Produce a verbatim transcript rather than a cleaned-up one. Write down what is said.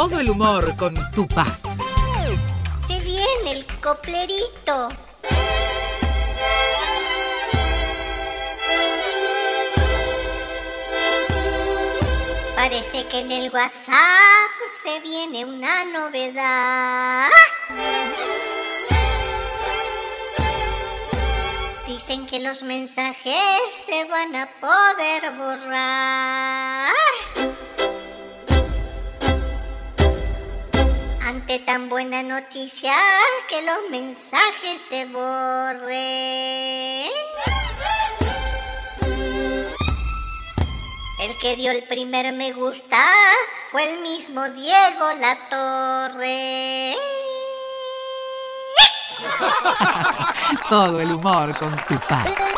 Todo el humor con Tupá. Se viene el coplerito. Parece que en el WhatsApp se viene una novedad. Dicen que los mensajes se van a poder borrar. Ante tan buena noticia, que los mensajes se borren. El que dio el primer me gusta fue el mismo Diego Latorre. Todo el humor con Tupá.